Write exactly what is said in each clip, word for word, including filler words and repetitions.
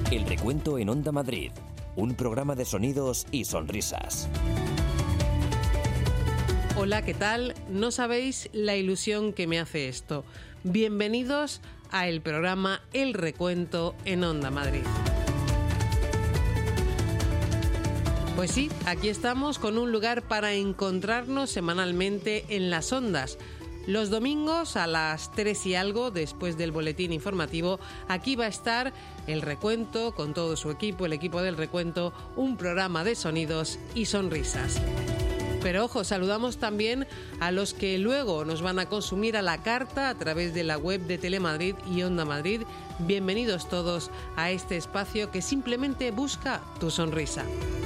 El recuento en Onda Madrid, un programa de sonidos y sonrisas. Hola, ¿qué tal? No sabéis la ilusión que me hace esto. Bienvenidos a el programa El Recuento en Onda Madrid. Pues sí, aquí estamos con un lugar para encontrarnos semanalmente en las ondas. Los domingos a las tres y algo, después del boletín informativo, aquí va a estar El Recuento con todo su equipo, el equipo del Recuento, un programa de sonidos y sonrisas. Pero ojo, saludamos también a los que luego nos van a consumir a la carta a través de la web de Telemadrid y Onda Madrid. Bienvenidos todos a este espacio que simplemente busca tu sonrisa.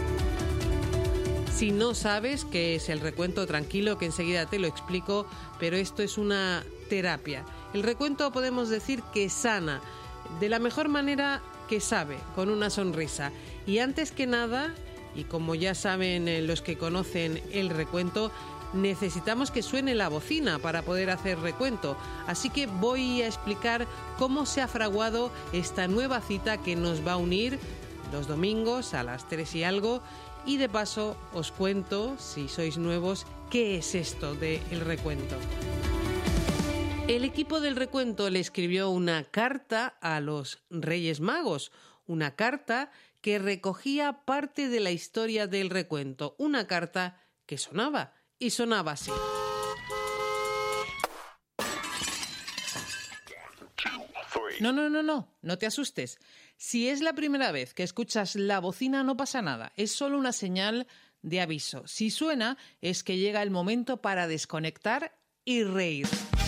Si no sabes qué es el recuento, tranquilo que enseguida te lo explico, pero esto es una terapia. El recuento podemos decir que sana, de la mejor manera que sabe, con una sonrisa. Y antes que nada, y como ya saben los que conocen el recuento, necesitamos que suene la bocina para poder hacer recuento. Así que voy a explicar cómo se ha fraguado esta nueva cita que nos va a unir los domingos a las tres y algo. Y de paso os cuento, si sois nuevos, qué es esto del recuento. El equipo del recuento le escribió una carta a los Reyes Magos, una carta que recogía parte de la historia del recuento, una carta que sonaba, y sonaba así. No, no, no, no, no te asustes. Si es la primera vez que escuchas la bocina, no pasa nada. Es solo una señal de aviso. Si suena, es que llega el momento para desconectar y reír.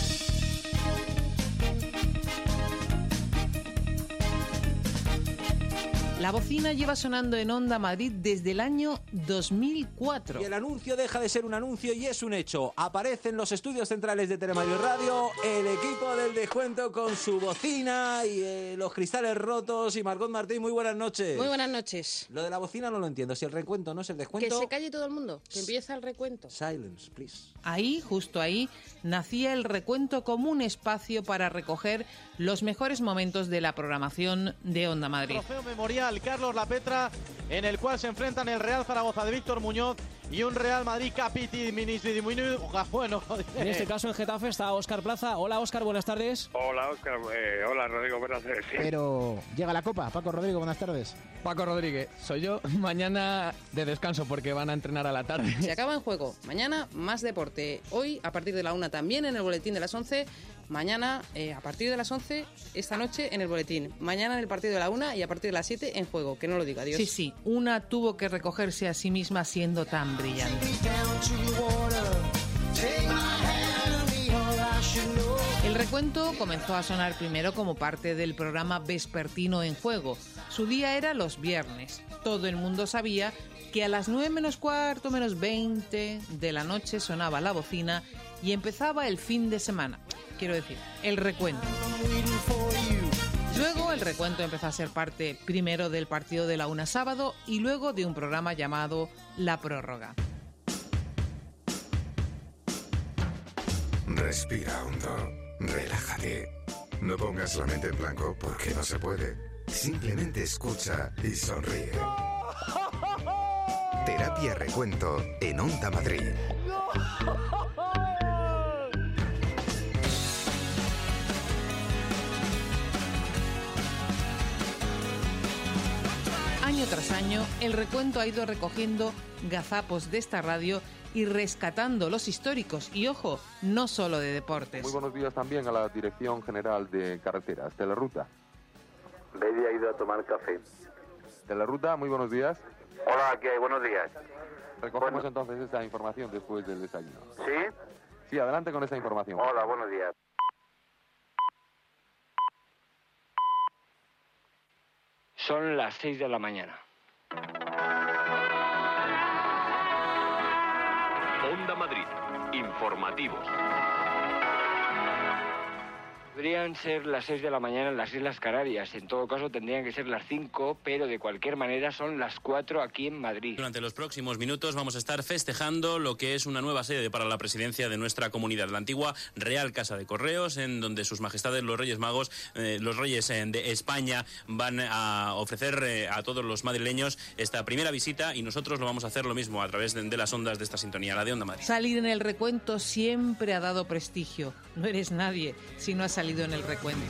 La bocina lleva sonando en Onda Madrid desde el año dos mil cuatro. Y el anuncio deja de ser un anuncio y es un hecho. Aparece en los estudios centrales de Telemadrid Radio el equipo del descuento con su bocina y eh, los cristales rotos. Y Margot Martín, muy buenas noches. Muy buenas noches. Lo de la bocina no lo entiendo. Si el recuento no es el descuento... Que se calle todo el mundo, que empieza el recuento. Silence, please. Ahí, justo ahí, nacía el recuento como un espacio para recoger los mejores momentos de la programación de Onda Madrid. Trofeo memorial Carlos Lapetra, en el cual se enfrentan el Real Zaragoza de Víctor Muñoz y un Real Madrid Capiti bueno, en este caso en Getafe está Óscar Plaza. Hola Óscar, buenas tardes. Hola Óscar, eh, hola Rodrigo, buenas tardes. Sí. Pero llega la copa, Paco Rodrigo, buenas tardes. Paco Rodríguez, soy yo. Mañana de descanso porque van a entrenar a la tarde. Se acaba en juego. Mañana más deporte. Hoy a partir de la una también en el boletín de las once. Mañana eh, a partir de las once, esta noche en el boletín. Mañana en el partido de la una y a partir de las siete en juego. Que no lo diga, Dios. Sí, sí, una tuvo que recogerse a sí misma siendo tan brillante. El recuento comenzó a sonar primero como parte del programa vespertino En Juego. Su día era los viernes. Todo el mundo sabía que a las nueve menos cuarto, menos veinte de la noche sonaba la bocina y empezaba el fin de semana. Quiero decir, el recuento. Luego el recuento empezó a ser parte primero del partido de la una sábado y luego de un programa llamado La Prórroga. Respira hondo, relájate. No pongas la mente en blanco porque no se puede. Simplemente escucha y sonríe. Terapia Recuento en Onda Madrid. Año tras año, el recuento ha ido recogiendo gazapos de esta radio y rescatando los históricos. Y ojo, no solo de deportes. Muy buenos días también a la Dirección General de Carreteras, Teleruta. Baby ha ido a tomar café. Teleruta, muy buenos días. Hola, ¿qué hay? Buenos días. Recogemos bueno. entonces esta información después del desayuno. ¿Sí? Sí, adelante con esta información. Hola, buenos días. Son las seis de la mañana. Onda Madrid. Informativos. Podrían ser las seis de la mañana en las Islas Canarias. En todo caso, tendrían que ser las cinco, pero de cualquier manera son las cuatro aquí en Madrid. Durante los próximos minutos vamos a estar festejando lo que es una nueva sede para la presidencia de nuestra comunidad, la antigua Real Casa de Correos, en donde sus majestades los Reyes Magos, eh, los Reyes eh, de España, van a ofrecer eh, a todos los madrileños esta primera visita, y nosotros lo vamos a hacer lo mismo a través de, de las ondas de esta sintonía, la de Onda Madrid. Salir en el recuento siempre ha dado prestigio. No eres nadie si no has salido en el recuento.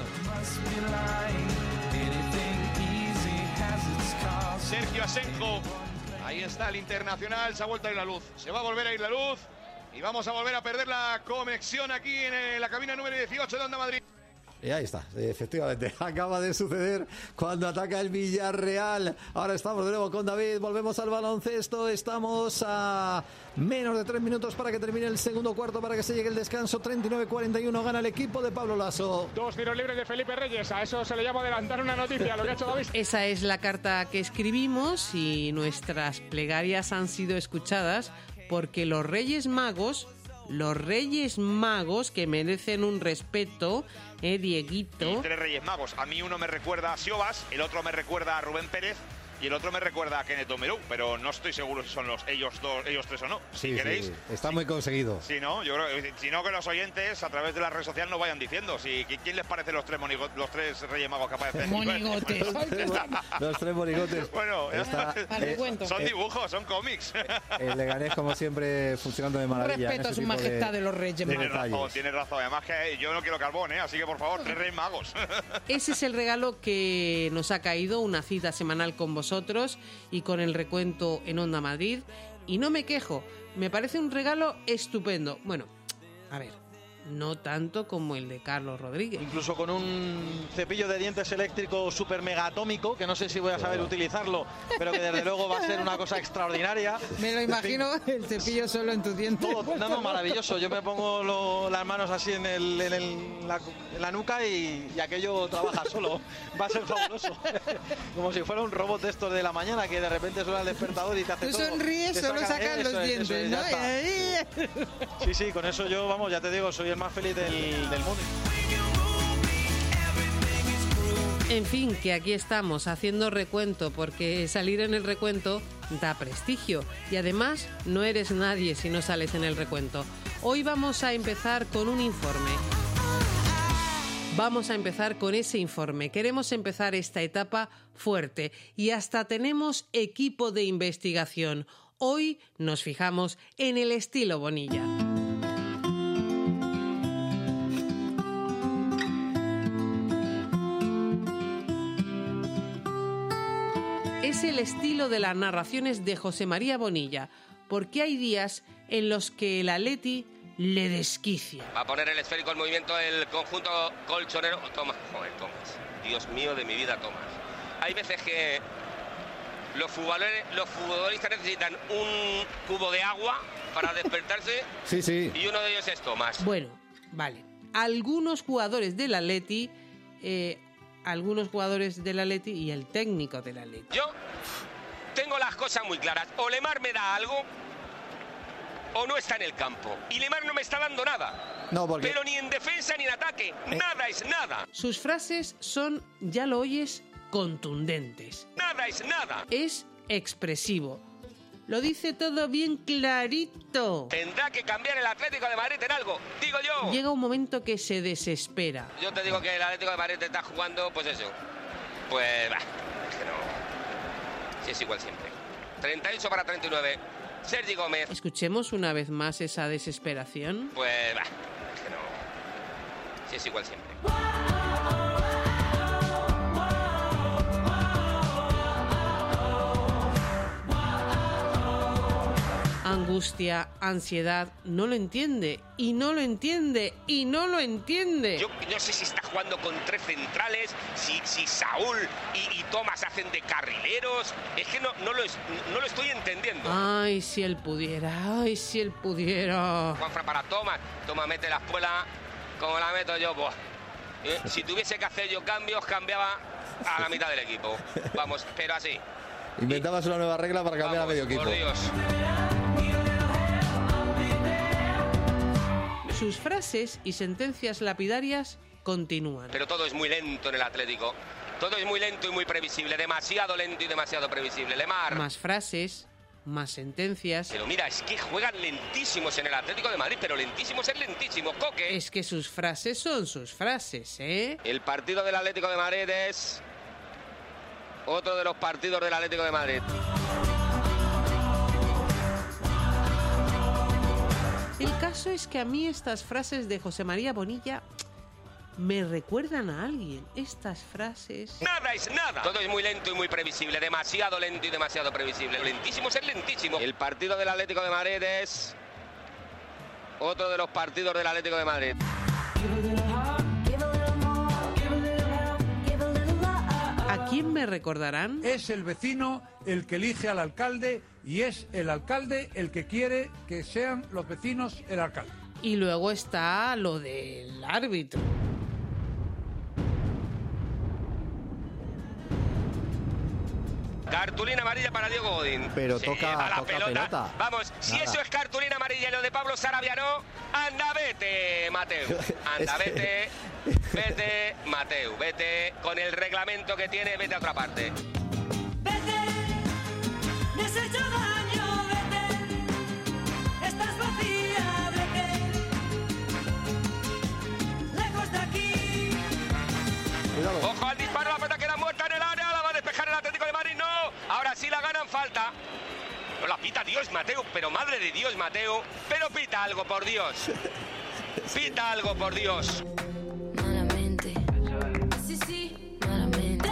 Sergio Asenjo, ahí está el internacional, se ha vuelto a ir la luz, se va a volver a ir la luz y vamos a volver a perder la conexión aquí en la cabina número dieciocho de Onda Madrid. Y ahí está, efectivamente, acaba de suceder cuando ataca el Villarreal. Ahora estamos de nuevo con David, volvemos al baloncesto, estamos a menos de tres minutos para que termine el segundo cuarto, para que se llegue el descanso. Treinta y nueve cuarenta y uno gana el equipo de Pablo Lasso. Dos tiros libres de Felipe Reyes, a eso se le llama adelantar una noticia, lo que ha hecho David. Esa es la carta que escribimos y nuestras plegarias han sido escuchadas, porque los Reyes Magos... Los Reyes Magos, que merecen un respeto, eh, Dieguito. Y tres Reyes Magos. A mí uno me recuerda a Siobas, el otro me recuerda a Rubén Pérez y el otro me recuerda a Kenneth Omerú, pero no estoy seguro si son los ellos dos, ellos tres o no. Sí, si queréis. Sí, está muy conseguido. Si no, yo creo, si no, que los oyentes a través de la red social nos vayan diciendo si quién les parece los tres monigo, los tres Reyes Magos que aparecen. Monigotes. Los tres monigotes. Bueno, está, eh, son dibujos, son cómics. El Leganés, como siempre, funcionando de maravilla. Respeto a su majestad de, de los Reyes Magos. Tienes razón, tienes razón. Además que yo no quiero carbón, ¿eh? Así que por favor, tres Reyes Magos. Ese es el regalo que nos ha caído, una cita semanal con vosotros y con el recuento en Onda Madrid. Y no me quejo, me parece un regalo estupendo. Bueno, a ver, no tanto como el de Carlos Rodríguez. Incluso con un cepillo de dientes eléctrico super mega atómico, que no sé si voy a saber utilizarlo, pero que desde luego va a ser una cosa extraordinaria. Me lo imagino, el cepillo solo en tu diente. Todo, no, no, maravilloso. Yo me pongo lo, las manos así en, el, en, el, la, en la nuca y, y aquello trabaja solo. Va a ser fabuloso. Como si fuera un robot de estos de la mañana que de repente suena el despertador y te hace Tú todo. Tú sonríes, solo saca, sacan eh, los es, dientes, es, ¿no? Sí, sí, con eso yo, vamos, ya te digo, soy el más feliz del, del mundo. En fin, que aquí estamos haciendo recuento, porque salir en el recuento da prestigio y además no eres nadie si no sales en el recuento. Hoy vamos a empezar con un informe. Vamos a empezar con ese informe. Queremos empezar esta etapa fuerte y hasta tenemos equipo de investigación. Hoy nos fijamos en el estilo Bonilla. Es el estilo de las narraciones de José María Bonilla, porque hay días en los que el Atleti le desquicia. Va a poner el esférico en movimiento el conjunto colchonero. Tomás, joder, Tomás. Dios mío de mi vida, Tomás. Hay veces que los futbolistas, los futbolistas necesitan un cubo de agua para despertarse. Sí, sí. Y uno de ellos es Tomás. Bueno, vale. Algunos jugadores del Atleti... Eh, algunos jugadores del Atleti y el técnico del Atleti. Yo tengo las cosas muy claras. O Lemar me da algo o no está en el campo. Y Lemar no me está dando nada. No, porque... Pero ni en defensa ni en ataque. Eh... Nada es nada. Sus frases son, ya lo oyes, contundentes. Nada es nada. Es expresivo. Lo dice todo bien clarito. Tendrá que cambiar el Atlético de Madrid en algo, digo yo. Llega un momento que se desespera. Yo te digo que el Atlético de Madrid te está jugando, pues eso. Pues, bah, es que no. Sí, es igual siempre. treinta y ocho para treinta y nueve. Sergi Gómez. Escuchemos una vez más esa desesperación. Pues, bah, es que no. Sí, es igual siempre. Angustia, ansiedad, no lo entiende, y no lo entiende, y no lo entiende. Yo no sé si está jugando con tres centrales, si, si Saúl y, y Tomás hacen de carrileros, es que no, no, lo, es, no lo estoy entendiendo. Ay, si él pudiera, ay, si él pudiera. Juanfran para Tomás, Tomás mete la espuela, como la meto yo, pues. ¿Eh? Si tuviese que hacer yo cambios, cambiaba a la mitad del equipo. Vamos, pero así. Inventabas una nueva regla para cambiar Vamos, a medio equipo. Por Dios. Sus frases y sentencias lapidarias continúan. Pero todo es muy lento en el Atlético. Todo es muy lento y muy previsible. Demasiado lento y demasiado previsible. Lemar. Más frases, más sentencias. Pero mira, es que juegan lentísimos en el Atlético de Madrid, pero lentísimos es lentísimo. Coque. Es que sus frases son sus frases, ¿eh? El partido del Atlético de Madrid es otro de los partidos del Atlético de Madrid. El caso es que a mí estas frases de José María Bonilla me recuerdan a alguien. Estas frases... Nada es nada. Todo es muy lento y muy previsible. Demasiado lento y demasiado previsible. Lentísimo es lentísimo. El partido del Atlético de Madrid es otro de los partidos del Atlético de Madrid. ¿A quién me recordarán? Es el vecino el que elige al alcalde y es el alcalde el que quiere que sean los vecinos el alcalde. Y luego está lo del árbitro. Cartulina amarilla para Diego Godín. Pero Se toca, lleva la toca pelota. pelota. Vamos, si Nada. eso es cartulina amarilla y lo de Pablo Sarabia no, anda, vete, Mateu. Anda, vete, vete, Mateu. Vete con el reglamento que tiene, vete a otra parte. Me has hecho daño, vete. Estás vacía, vete. Lejos de aquí. Cuidado. Ojo al disparo, la pelota queda muerta en el área, la va a despejar el Atlético de Madrid, no. Ahora sí la ganan, falta. No la pita Dios, Mateu, pero madre de Dios, Mateu. Pero pita algo, por Dios. Pita algo, por Dios. Malamente. Sí, sí, malamente.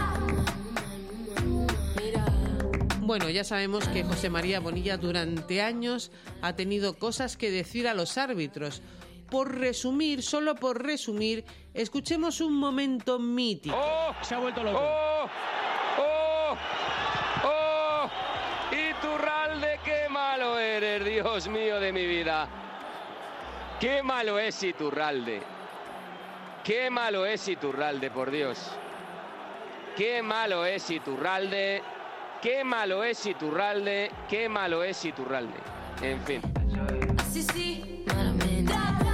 Mira. Bueno, ya sabemos que José María Bonilla durante años ha tenido cosas que decir a los árbitros. Por resumir, solo por resumir, escuchemos un momento mítico. ¡Oh! Se ha vuelto loco. ¡Oh! ¡Oh! ¡Oh! Iturralde, qué malo eres, Dios mío de mi vida. Qué malo es Iturralde. Qué malo es Iturralde, por Dios. Qué malo es Iturralde. Qué malo es Iturralde. Qué malo es Iturralde. En fin. Sí, sí, malamente.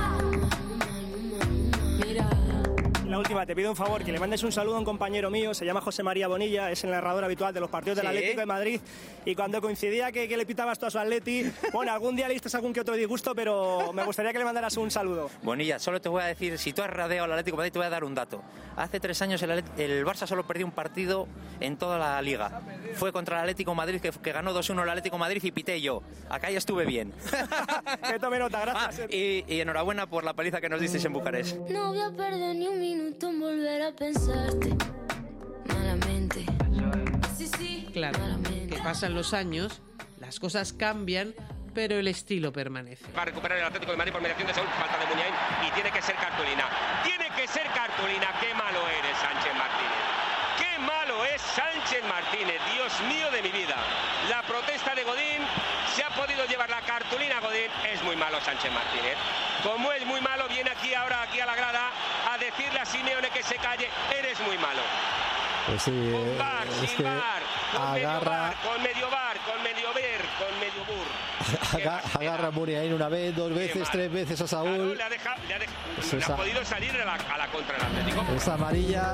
Mira. La última, te pido un favor, que le mandes un saludo a un compañero mío, se llama José María Bonilla, es el narrador habitual de los partidos del ¿Sí? Atlético de Madrid, y cuando coincidía que, que le pitabas tú a su Atleti, bueno, algún día le diste algún que otro disgusto, pero me gustaría que le mandaras un saludo. Bonilla, solo te voy a decir, si tú has radeado al Atlético de Madrid, te voy a dar un dato. Hace tres años el, Atlet- el Barça solo perdió un partido en toda la Liga. Fue contra el Atlético de Madrid, que, que ganó dos uno el Atlético de Madrid, y pité yo. Acá ya estuve bien. Que tome nota, gracias. Ah, y, y enhorabuena por la paliza que nos disteis en Bucarest. No voy a perder ni un minuto en volver a pensarte. Malamente. Sí, sí. Claro, que pasan los años, las cosas cambian, pero el estilo permanece. Va a recuperar el Atlético de Madrid por mediación de Saúl, falta de Muñain y tiene que ser cartulina. Tiene que ser cartulina. Qué malo eres, Sánchez Martínez. Qué malo es Sánchez Martínez, Dios mío de mi vida. La protesta de Godín, se ha podido llevar la cartulina a Godín, es muy malo Sánchez Martínez. Como es muy malo, viene aquí ahora, aquí a la grada, a decirle a Simeone que se calle, eres muy malo. Pues sí, Con bar, es sin que bar, con agarra, medio bar, con medio bar, con medio ver, con medio bur. aga- agarra a Muniain una vez, dos veces, mal. tres veces a Saúl. Le ha, dejado, le ha, dej- Pues le esa- ha podido salir a la, a la contra del Atlético. Esa amarilla.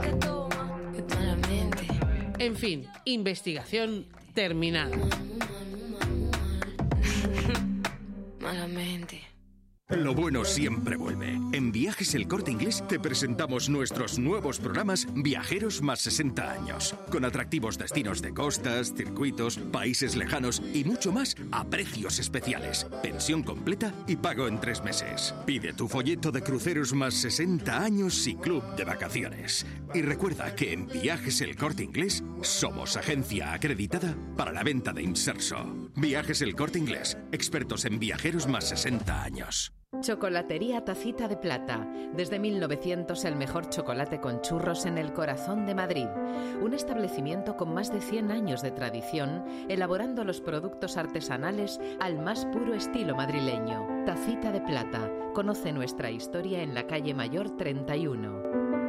En fin, investigación terminada. Malamente. Lo bueno siempre vuelve. En Viajes El Corte Inglés te presentamos nuestros nuevos programas Viajeros más sesenta años, con atractivos destinos de costas, circuitos, países lejanos y mucho más a precios especiales. Pensión completa y pago en tres meses. Pide tu folleto de cruceros más sesenta años y club de vacaciones. Y recuerda que en Viajes El Corte Inglés somos agencia acreditada para la venta de Inserso. Viajes El Corte Inglés, expertos en viajeros más sesenta años. Chocolatería Tacita de Plata. Desde mil novecientos el mejor chocolate con churros en el corazón de Madrid. Un establecimiento con más de cien años de tradición, elaborando los productos artesanales al más puro estilo madrileño. Tacita de Plata. Conoce nuestra historia en la calle Mayor treinta y uno.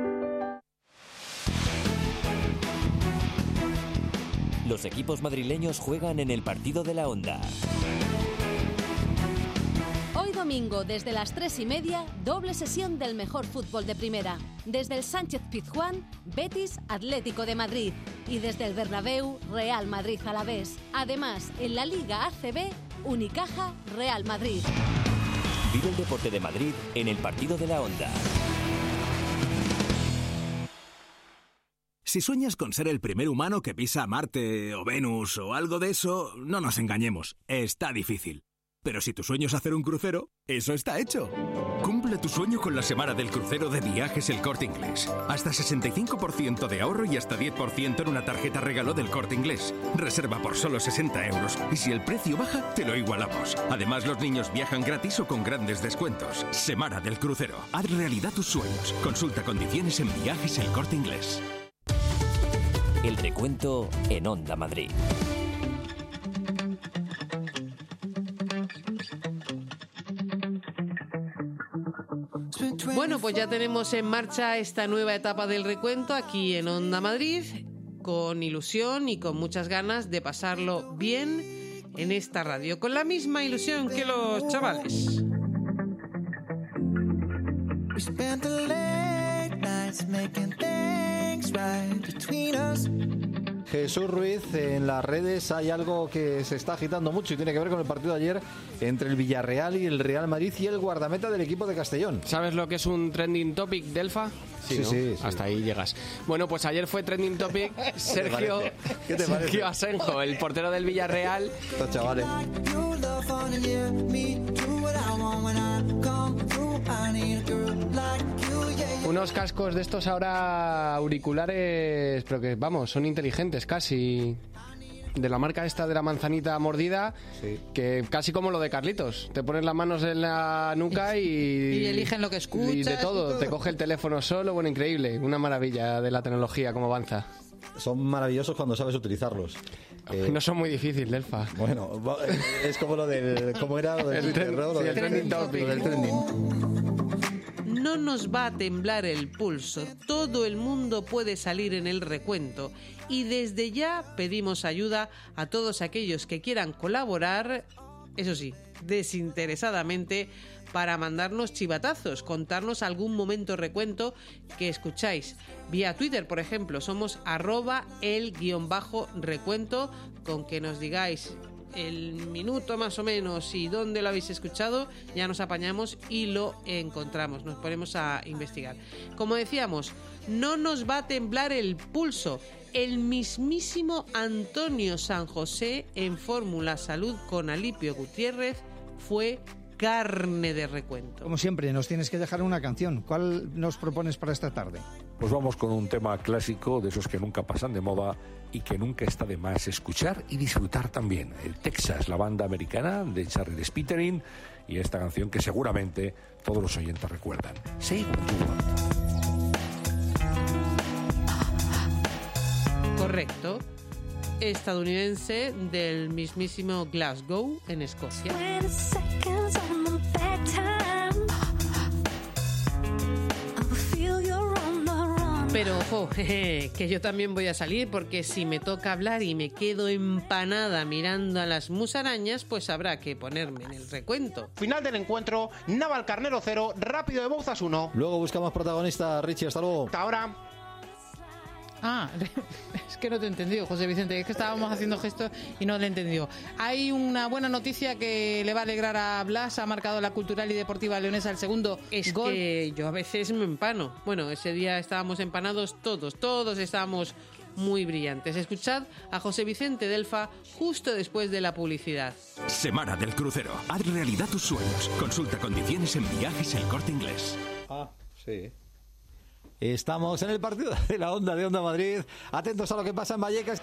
Los equipos madrileños juegan en el partido de la Onda. Hoy domingo, desde las tres y media, doble sesión del mejor fútbol de primera. Desde el Sánchez Pizjuán, Betis Atlético de Madrid. Y desde el Bernabéu, Real Madrid Alavés. Además, en la Liga A C B, Unicaja Real Madrid. Vive el deporte de Madrid en el partido de la Onda. Si sueñas con ser el primer humano que pisa Marte o Venus o algo de eso, no nos engañemos, está difícil. Pero si tu sueño es hacer un crucero, eso está hecho. Cumple tu sueño con la semana del crucero de Viajes El Corte Inglés. Hasta sesenta y cinco por ciento de ahorro y hasta diez por ciento en una tarjeta regalo del Corte Inglés. Reserva por solo sesenta euros y si el precio baja, te lo igualamos. Además, los niños viajan gratis o con grandes descuentos. Semana del crucero. Haz realidad tus sueños. Consulta condiciones en Viajes El Corte Inglés. El recuento en Onda Madrid. Bueno, pues ya tenemos en marcha esta nueva etapa del recuento aquí en Onda Madrid, con ilusión y con muchas ganas de pasarlo bien en esta radio, con la misma ilusión que los chavales. Jesús Ruiz, en las redes hay algo que se está agitando mucho y tiene que ver con el partido de ayer entre el Villarreal y el Real Madrid y el guardameta del equipo de Castellón. ¿Sabes lo que es un trending topic, Delfa? Sí, sí, ¿no? sí, sí. Hasta ahí llegas. Bueno, pues ayer fue trending topic Sergio, ¿Qué te parece? Sergio Asenjo, el portero del Villarreal. Estos chavales. Unos cascos de estos ahora auriculares, pero que vamos, son inteligentes casi. De la marca esta de la manzanita mordida, sí. Que casi como lo de Carlitos. Te pones las manos en la nuca y... y eligen lo que escuchas. Y de todo. Y todo. Te coge el teléfono solo. Bueno, increíble. Una maravilla de la tecnología, cómo avanza. Son maravillosos cuando sabes utilizarlos. Eh, no son muy difíciles, Delfa. Bueno, es como lo del... ¿Cómo era lo del Twitter, ¿no? Lo sí, del trending topic. Lo del trending. No nos va a temblar el pulso, todo el mundo puede salir en el recuento y desde ya pedimos ayuda a todos aquellos que quieran colaborar, eso sí, desinteresadamente, para mandarnos chivatazos, contarnos algún momento recuento que escucháis. Vía Twitter, por ejemplo, somos arroba el guión bajo recuento, con que nos digáis el minuto más o menos y dónde lo habéis escuchado, ya nos apañamos y lo encontramos, nos ponemos a investigar. Como decíamos, no nos va a temblar el pulso. El mismísimo Antonio San José en Fórmula Salud con Alipio Gutiérrez fue carne de recuento. Como siempre, nos tienes que dejar una canción. ¿Cuál nos propones para esta tarde? Pues vamos con un tema clásico, de esos que nunca pasan de moda y que nunca está de más escuchar y disfrutar también. El Texas, la banda americana de Charlie Spittering, y esta canción que seguramente todos los oyentes recuerdan. Say what you want. Correcto. Estadounidense del mismísimo Glasgow, en Escocia. Pero ojo, jeje, que yo también voy a salir, porque si me toca hablar y me quedo empanada mirando a las musarañas, pues habrá que ponerme en el recuento. Final del encuentro, Navalcarnero cero, Rápido de Bouzas uno. Luego buscamos protagonista, Richie, hasta luego. Hasta ahora. Ah, es que no te he entendido, José Vicente, es que estábamos haciendo gestos y no le he entendido. Hay una buena noticia que le va a alegrar a Blas, ha marcado la Cultural y Deportiva Leonesa el segundo es gol. Que yo a veces me empano. Bueno, ese día estábamos empanados todos, todos estábamos muy brillantes. Escuchad a José Vicente Delfa justo después de la publicidad. Semana del crucero. Haz realidad tus sueños. Consulta condiciones en Viajes El Corte Inglés. Ah, sí. Estamos en el partido de la Onda de Onda Madrid. Atentos a lo que pasa en Vallecas.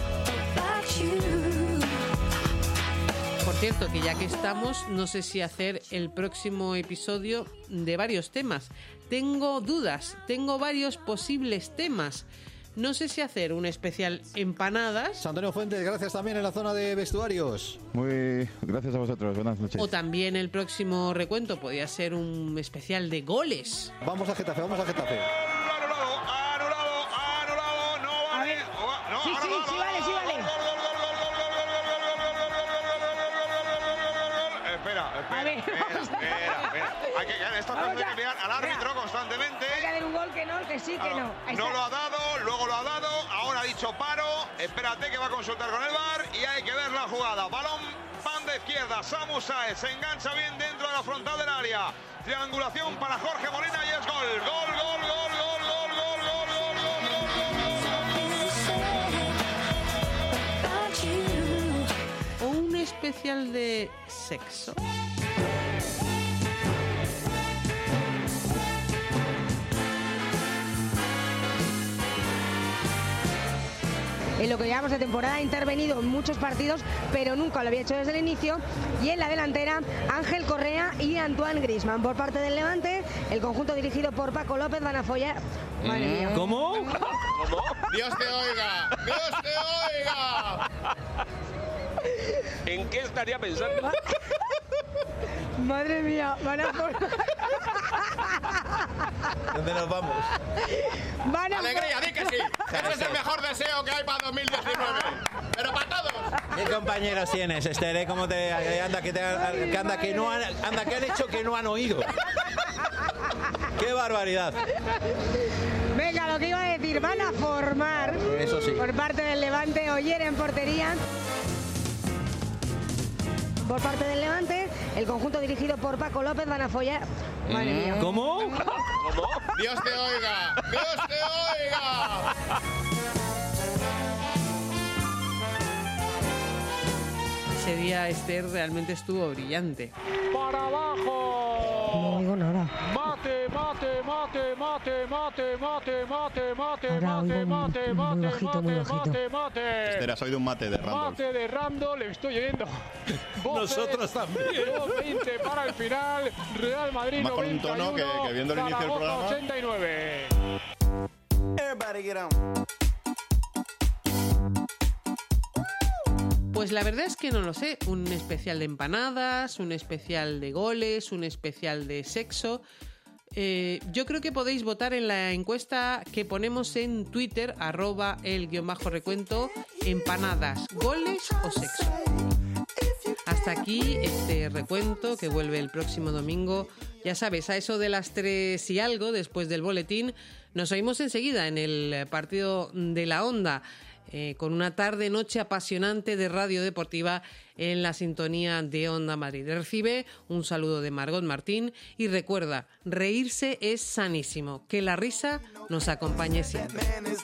Por cierto, que ya que estamos, no sé si hacer el próximo episodio de varios temas. Tengo dudas, tengo varios posibles temas. No sé si hacer un especial empanadas. Antonio Fuentes, gracias también en la zona de vestuarios. Muy gracias a vosotros, buenas noches. O también el próximo recuento podría ser un especial de goles. Vamos a Getafe, vamos a Getafe. Anulado, anulado, anulado, no vale. No, sí, sí, sí vale, sí vale. Espera, espera, espera, espera, espera. Hay que, estas cosas hay que mirar al árbitro constantemente. Hay que dar un gol que no, que sí, que no. No, no lo ha dado, luego lo ha dado, ahora ha dicho paro. Espérate que va a consultar con el V A R y hay que ver la jugada. Balón, banda izquierda, Samu Sáez se engancha bien dentro de la frontal del área. Triangulación para Jorge Molina y es gol. Gol, gol, gol, gol, gol, gol, gol, gol, gol, gol, gol, O un especial de sexo. En lo que llevamos de temporada ha intervenido en muchos partidos, pero nunca lo había hecho desde el inicio. Y en la delantera, Ángel Correa y Antoine Griezmann. Por parte del Levante, el conjunto dirigido por Paco López van a follar. Madre mía. ¿Cómo? ¿Cómo? ¡Dios te oiga! ¡Dios te oiga! ¿En qué estaría pensando? Madre mía, van a por... ¿Dónde nos vamos? Van a ¡Alegría, di que sí! Ese es el mejor deseo que hay para dos mil diecinueve. ¡Pero para todos! ¿Qué compañeros tienes, Esther? ¿Eh? ¿Cómo te anda que, te, que anda que no han, anda que han hecho que no han oído? ¡Qué barbaridad! Venga, lo que iba a decir, van a formar. Eso sí. Por parte del Levante, Oyer en portería. Por parte del Levante, el conjunto dirigido por Paco López van a follar. Madre mía. ¿Cómo? ¿Cómo? ¡Dios te oiga! ¡Dios te oiga! Ese día Esther realmente estuvo brillante. ¡Para abajo! No oigo nada. Mate, mate, mate, mate, mate, mate, mate, mate, Ahora mate, oigo mate, muy, muy mate, bajito, muy mate, bajito. mate, mate. Esther, has oído un mate de Randall. Mate de Randall, le estoy oyendo. Nosotros también. dos veinte para el final. Real Madrid Más con un noventa y uno, tono que- que viendo el inicio del Zaragoza programa. ochenta y nueve. Everybody get on. Pues la verdad es que no lo sé. Un especial de empanadas, un especial de goles, un especial de sexo. Eh, yo creo que podéis votar en la encuesta que ponemos en Twitter, arroba el guión bajo recuento, empanadas, goles o sexo. Hasta aquí este recuento que vuelve el próximo domingo. Ya sabes, a eso de las tres y algo, después del boletín, nos oímos enseguida en el partido de la Onda. Eh, con una tarde-noche apasionante de radio deportiva en la sintonía de Onda Madrid. Recibe un saludo de Margot Martín y recuerda, reírse es sanísimo, que la risa nos acompañe siempre.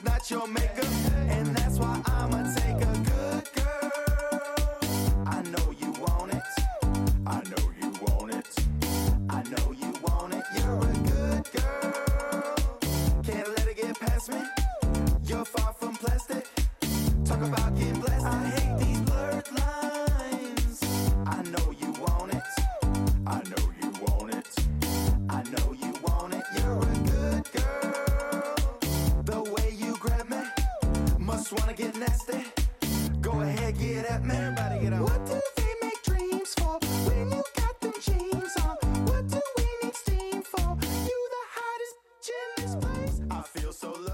Talk about getting blessed. I hate these blurred lines. I know you want it. I know you want it. I know you want it. You're a good girl. The way you grab me, must wanna get nasty. Go ahead, get at me. Everybody get on. What do they make dreams for when you got them jeans on? What do we need steam for? You the hottest bitch in this place. I feel so lucky.